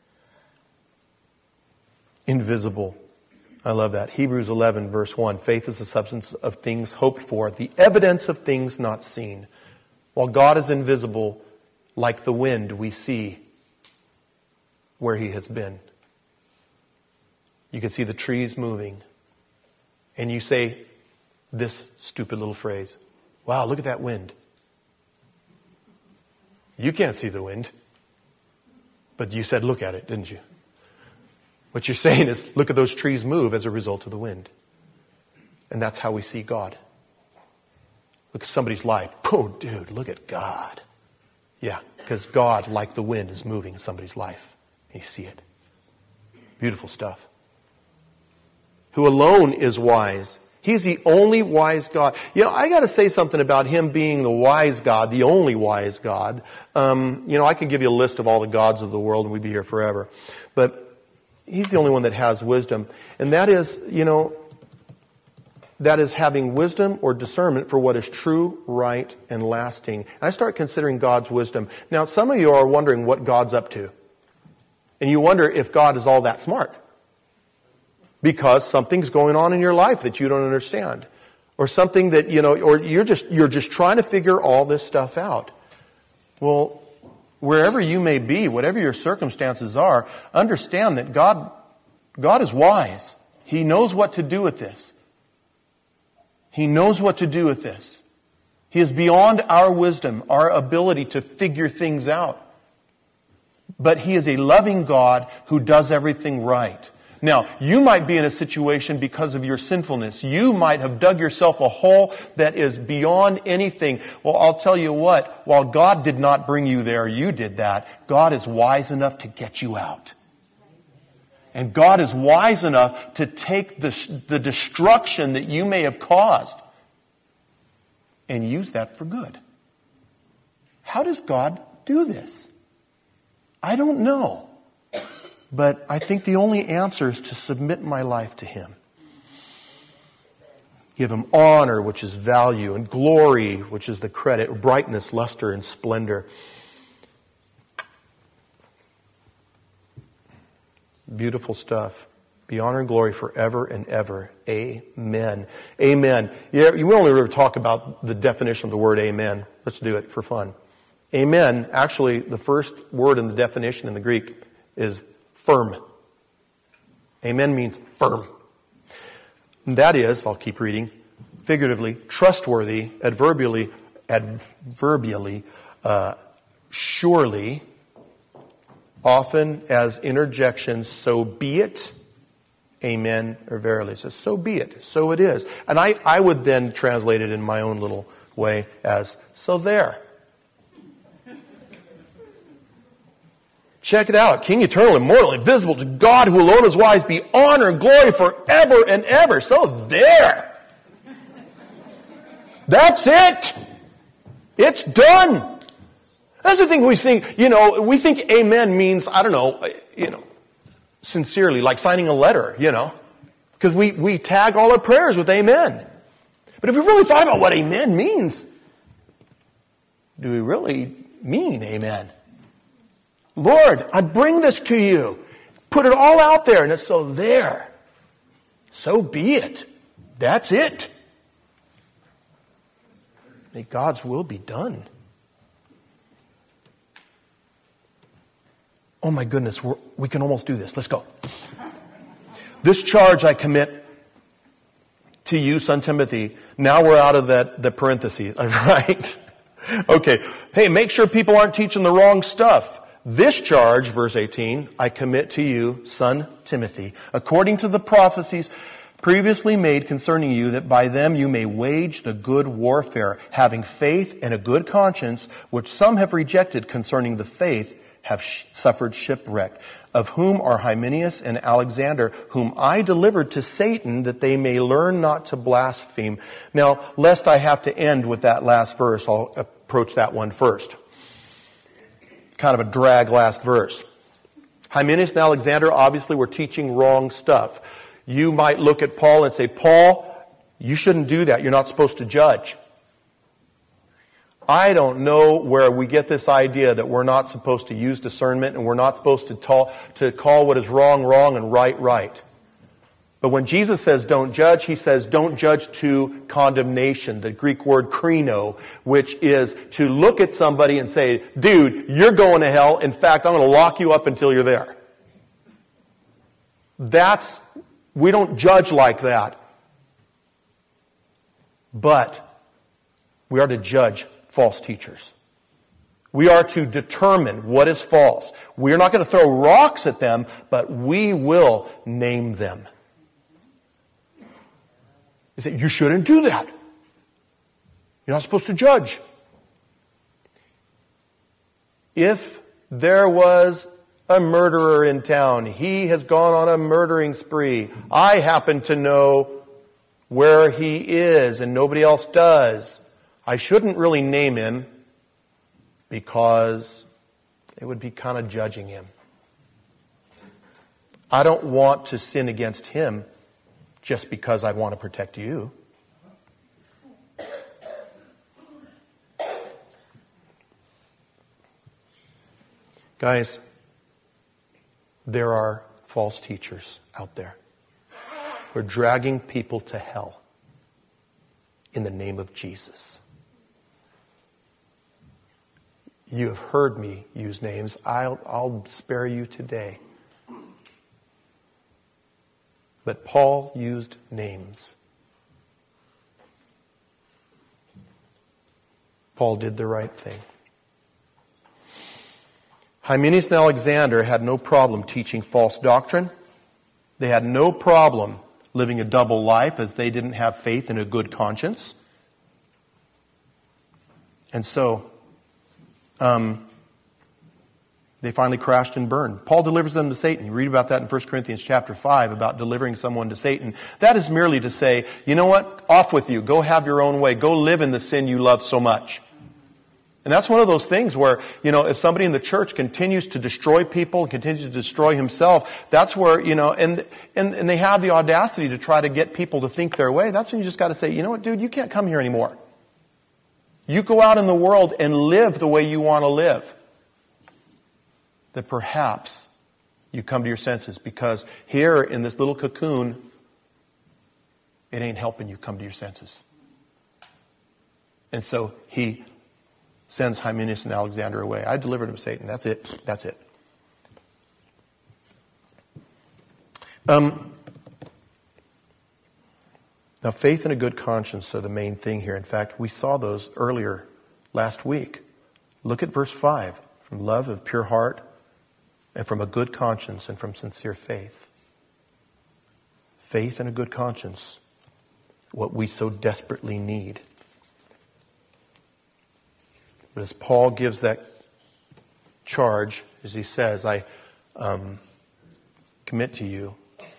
Invisible. I love that. Hebrews eleven, verse one. Faith is the substance of things hoped for, the evidence of things not seen. While God is invisible, like the wind, we see where he has been. You can see the trees moving. And you say this stupid little phrase, wow, look at that wind. You can't see the wind. But you said look at it, didn't you? What you're saying is, look at those trees move as a result of the wind. And that's how we see God. Look at somebody's life. Oh, dude, look at God. Yeah, because God, like the wind, is moving in somebody's life. And you see it. Beautiful stuff. Who alone is wise. He's the only wise God. You know, I got to say something about him being the wise God, the only wise God. Um, you know, I could give you a list of all the gods of the world and we'd be here forever. But he's the only one that has wisdom. And that is, you know, that is having wisdom or discernment for what is true, right, and lasting. And I start considering God's wisdom. Now, some of you are wondering what God's up to. And you wonder if God is all that smart. because something's going on in your life that you don't understand. Or something that, you know, or you're just, you're just trying to figure all this stuff out. Well, wherever you may be, whatever your circumstances are, understand that God, God is wise. He knows what to do with this. He knows what to do with this. He is beyond our wisdom, our ability to figure things out. But He is a loving God who does everything right. Now, you might be in a situation because of your sinfulness. You might have dug yourself a hole that is beyond anything. Well, I'll tell you what, while God did not bring you there, you did that. God is wise enough to get you out. And God is wise enough to take the, the destruction that you may have caused and use that for good. How does God do this? I don't know. But I think the only answer is to submit my life to Him. Give Him honor, which is value, and glory, which is the credit, brightness, luster, and splendor. Beautiful stuff. Be honor and glory forever and ever. Amen. Amen. Yeah, we only ever talk about the definition of the word amen. Let's do it for fun. Amen, actually, the first word in the definition in the Greek is firm. Amen means firm. And that is, I'll keep reading, figuratively, trustworthy, adverbially, adverbially, uh, surely, often as interjections, so be it, amen, or verily. It says, so be it, so it is. And I, I would then translate it in my own little way as, so there. Check it out. King eternal, immortal, invisible, to God who alone is wise, be honor and glory forever and ever. So there. That's it. It's done. That's the thing we think, you know, we think amen means, I don't know, you know, sincerely, like signing a letter, you know. Because we, we tag all our prayers with amen. But if we really thought about what amen means, do we really mean amen? Lord, I bring this to you. Put it all out there, and it's so there. So be it. That's it. May God's will be done. Oh my goodness, we're, we can almost do this. Let's go. This charge I commit to you, son Timothy. Now we're out of that the parentheses, right? Okay. Hey, make sure people aren't teaching the wrong stuff. This charge, verse eighteen, I commit to you, son Timothy, according to the prophecies previously made concerning you, that by them you may wage the good warfare, having faith and a good conscience, which some have rejected concerning the faith, have sh- suffered shipwreck, of whom are Hymenaeus and Alexander, whom I delivered to Satan, that they may learn not to blaspheme. Now, lest I have to end with that last verse, I'll approach that one first. Kind of a drag last verse. Hymenaeus and Alexander obviously were teaching wrong stuff. You might look at Paul and say, Paul, you shouldn't do that. You're not supposed to judge. I don't know where we get this idea that we're not supposed to use discernment and we're not supposed to, ta- to call what is wrong, wrong and right, right. But when Jesus says don't judge, He says don't judge to condemnation, the Greek word krino, which is to look at somebody and say, dude, you're going to hell. In fact, I'm going to lock you up until you're there. That's, we don't judge like that. But we are to judge false teachers. We are to determine what is false. We're not going to throw rocks at them, but we will name them. He said, you shouldn't do that. You're not supposed to judge. If there was a murderer in town, he has gone on a murdering spree. I happen to know where he is and nobody else does. I shouldn't really name him because it would be kind of judging him. I don't want to sin against him just because I want to protect you. Guys, there are false teachers out there. who are dragging people to hell in the name of Jesus. You have heard me use names. I'll, I'll spare you today. But Paul used names. Paul did the right thing. Hymenaeus and Alexander had no problem teaching false doctrine. They had no problem living a double life, as they didn't have faith in a good conscience. And so, um, they finally crashed and burned. Paul delivers them to Satan. You read about that in First Corinthians chapter five, about delivering someone to Satan. That is merely to say, you know what? Off with you. Go have your own way. Go live in the sin you love so much. And that's one of those things where, you know, if somebody in the church continues to destroy people, continues to destroy himself, that's where, you know, and, and, and they have the audacity to try to get people to think their way. That's when you just got to say, you know what, dude, you can't come here anymore. You go out in the world and live the way you want to live. That perhaps you come to your senses, because here in this little cocoon, it ain't helping you come to your senses. And so he sends Hymenaeus and Alexander away. I delivered him to Satan. That's it. That's it. Um, now, faith and a good conscience are the main thing here. In fact, we saw those earlier last week. Look at verse five. From love of pure heart, and from a good conscience, and from sincere faith. Faith and a good conscience, what we so desperately need. But as Paul gives that charge, as he says, I um, commit to you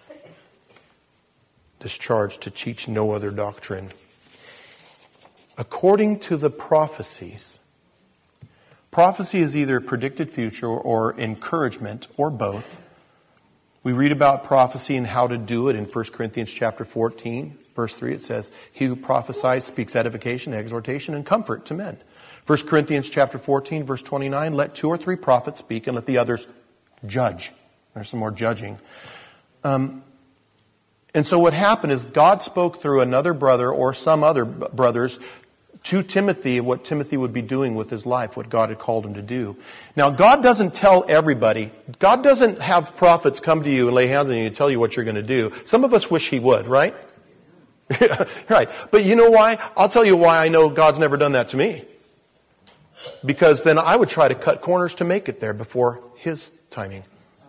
this charge to teach no other doctrine. According to the prophecies, prophecy is either predicted future or encouragement, or both. We read about prophecy and how to do it in First Corinthians chapter fourteen, verse three. It says, he who prophesies speaks edification, exhortation, and comfort to men. First Corinthians chapter fourteen, verse twenty-nine, let two or three prophets speak and let the others judge. There's some more judging. Um, and so what happened is God spoke through another brother or some other brothers to Timothy what Timothy would be doing with his life, what God had called him to do. Now, God doesn't tell everybody. God doesn't have prophets come to you and lay hands on you and tell you what you're going to do. Some of us wish he would, right? Right. But you know why? I'll tell you why I know God's never done that to me. Because then I would try to cut corners to make it there before his timing.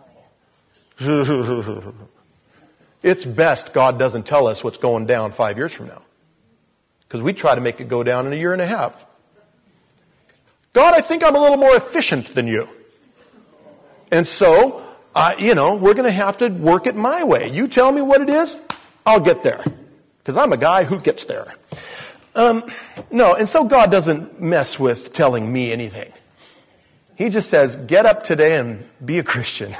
It's best God doesn't tell us what's going down five years from now. Because we try to make it go down in a year and a half. God, I think I'm a little more efficient than you. And so, uh, you know, we're going to have to work it my way. You tell me what it is, I'll get there. Because I'm a guy who gets there. Um, no, and so God doesn't mess with telling me anything. He just says, get up today and be a Christian.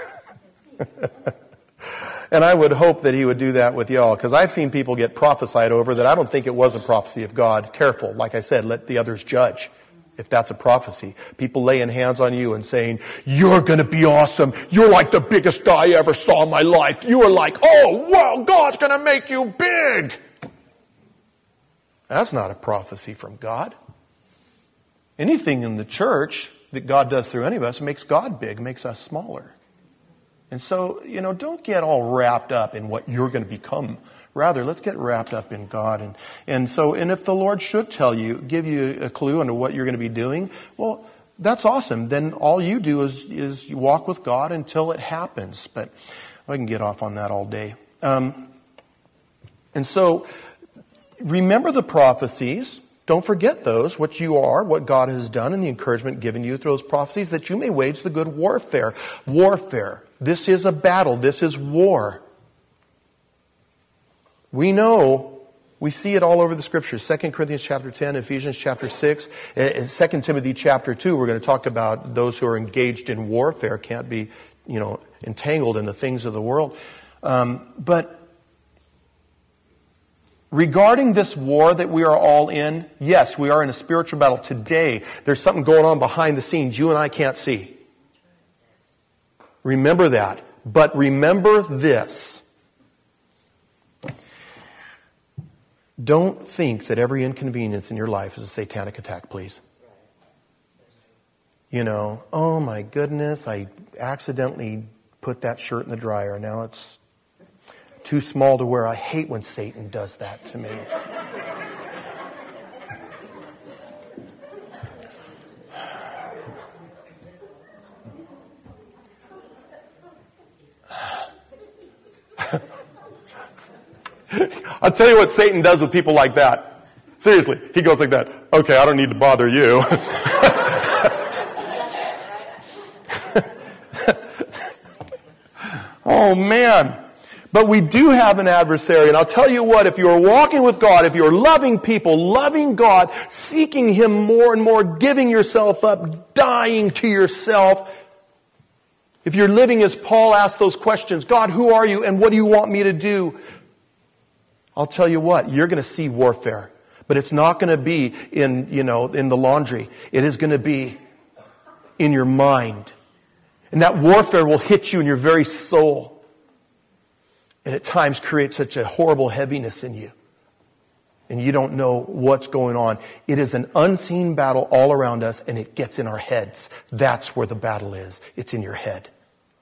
And I would hope that he would do that with y'all, because I've seen people get prophesied over that I don't think it was a prophecy of God. Careful. Like I said, let the others judge if that's a prophecy. People laying hands on you and saying, you're going to be awesome. You're like the biggest guy I ever saw in my life. You are like, oh, wow, God's going to make you big. That's not a prophecy from God. Anything in the church that God does through any of us makes God big, makes us smaller. And so, you know, don't get all wrapped up in what you're going to become. Rather, let's get wrapped up in God. And, and so, and if the Lord should tell you, give you a clue into what you're going to be doing, well, that's awesome. Then all you do is, is you walk with God until it happens. But I can get off on that all day. Um, and so, remember the prophecies. Don't forget those, what you are, what God has done, and the encouragement given you through those prophecies, that you may wage the good warfare. Warfare. This is a battle. This is war. We know, we see it all over the Scriptures. Second Corinthians chapter ten, Ephesians chapter six, and Second Timothy chapter two. We're going to talk about those who are engaged in warfare can't be, you know, entangled in the things of the world. Um, but regarding this war that we are all in, yes, we are in a spiritual battle today. There's something going on behind the scenes you and I can't see. Remember that. But remember this. Don't think that every inconvenience in your life is a satanic attack, please. You know, oh my goodness, I accidentally put that shirt in the dryer. Now it's too small to wear. I hate when Satan does that to me. I'll tell you what Satan does with people like that. Seriously, he goes like that. Okay, I don't need to bother you. Oh man. But we do have an adversary, and I'll tell you what, if you're walking with God, if you're loving people, loving God, seeking Him more and more, giving yourself up, dying to yourself, if you're living as Paul asked those questions, God, who are you and what do you want me to do? I'll tell you what, you're going to see warfare. But it's not going to be in, you know, in the laundry. It is going to be in your mind. And that warfare will hit you in your very soul. And at times create such a horrible heaviness in you. And you don't know what's going on. It is an unseen battle all around us, and it gets in our heads. That's where the battle is. It's in your head.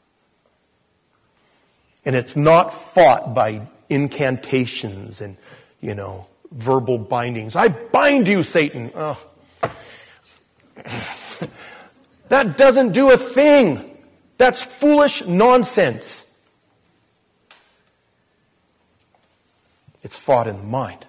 And it's not fought by incantations and, you know, verbal bindings. I bind you, Satan. Oh. That doesn't do a thing. That's foolish nonsense. It's fought in the mind.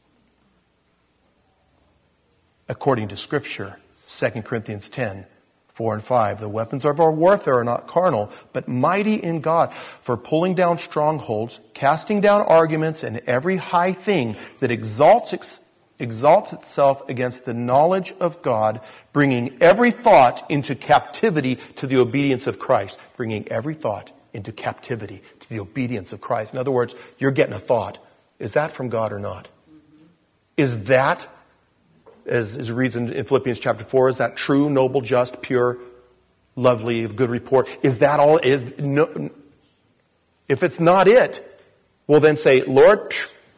According to Scripture, Second Corinthians ten, four and five, the weapons of our warfare are not carnal, but mighty in God for pulling down strongholds, casting down arguments, and every high thing that exalts, ex- exalts itself against the knowledge of God, bringing every thought into captivity to the obedience of Christ. Bringing every thought into captivity to the obedience of Christ. In other words, you're getting a thought. Is that from God or not? Is that, as, as it reads in, in Philippians chapter four, is that true, noble, just, pure, lovely, of good report? Is that all? Is no, if it's not it, well then say, Lord,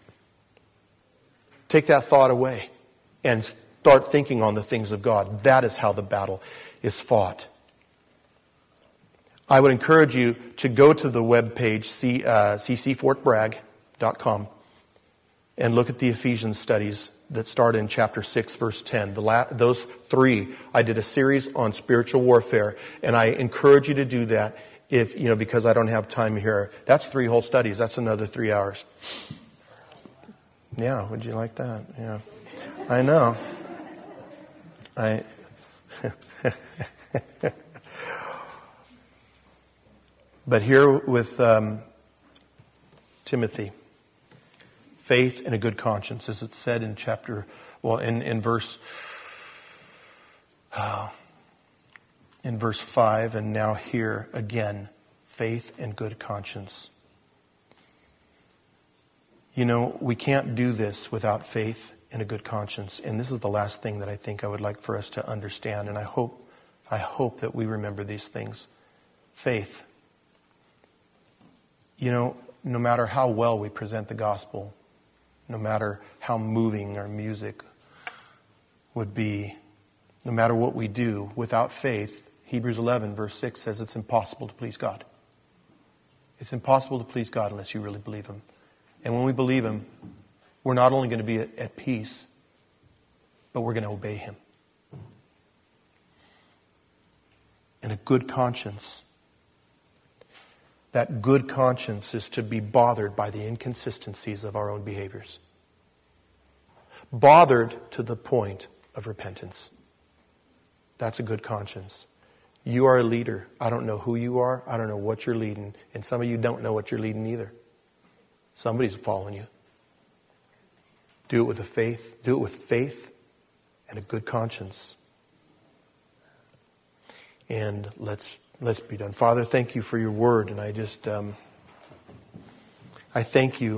take that thought away and start thinking on the things of God. That is how the battle is fought. I would encourage you to go to the webpage c c fort bragg dot com and look at the Ephesians studies that start in chapter six, verse ten. The la- those three, I did a series on spiritual warfare, and I encourage you to do that if, you know, because I don't have time here. That's three whole studies. That's another three hours. Yeah, would you like that? Yeah. I know. I... But here with um, Timothy, faith and a good conscience, as it's said in chapter, well, in, in verse, uh, in verse five, and now here again, faith and good conscience. You know, we can't do this without faith and a good conscience. And this is the last thing that I think I would like for us to understand. And I hope, I hope that we remember these things. Faith. You know, no matter how well we present the gospel, no matter how moving our music would be, no matter what we do, without faith, Hebrews eleven verse six says it's impossible to please God. It's impossible to please God unless you really believe Him. And when we believe Him, we're not only going to be at, at peace, but we're going to obey Him. And a good conscience. That good conscience is to be bothered by the inconsistencies of our own behaviors. Bothered to the point of repentance. That's a good conscience. You are a leader. I don't know who you are. I don't know what you're leading. And some of you don't know what you're leading either. Somebody's following you. Do it with a faith. Do it with faith and a good conscience. And let's let's be done. Father, thank you for your word. And I just, um, I thank you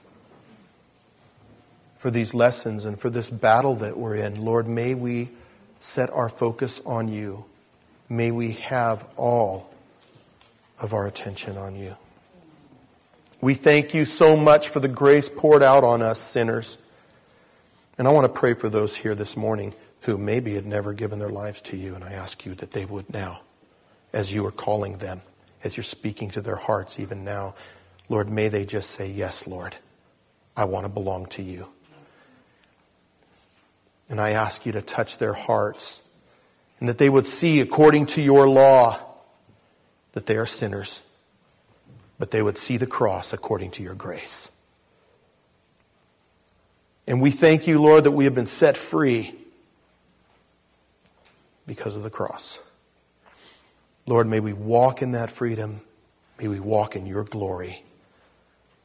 for these lessons and for this battle that we're in. Lord, may we set our focus on you. May we have all of our attention on you. We thank you so much for the grace poured out on us sinners And I want to pray for those here this morning who maybe had never given their lives to you. And I ask you that they would now, as you are calling them, as you're speaking to their hearts even now. Lord, may they just say, yes, Lord, I want to belong to you. And I ask you to touch their hearts and that they would see, according to your law, that they are sinners. But they would see the cross according to your grace. And we thank you, Lord, that we have been set free because of the cross. Lord, may we walk in that freedom. May we walk in your glory.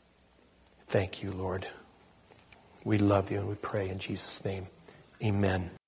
Thank you, Lord. We love you and we pray in Jesus' name. Amen.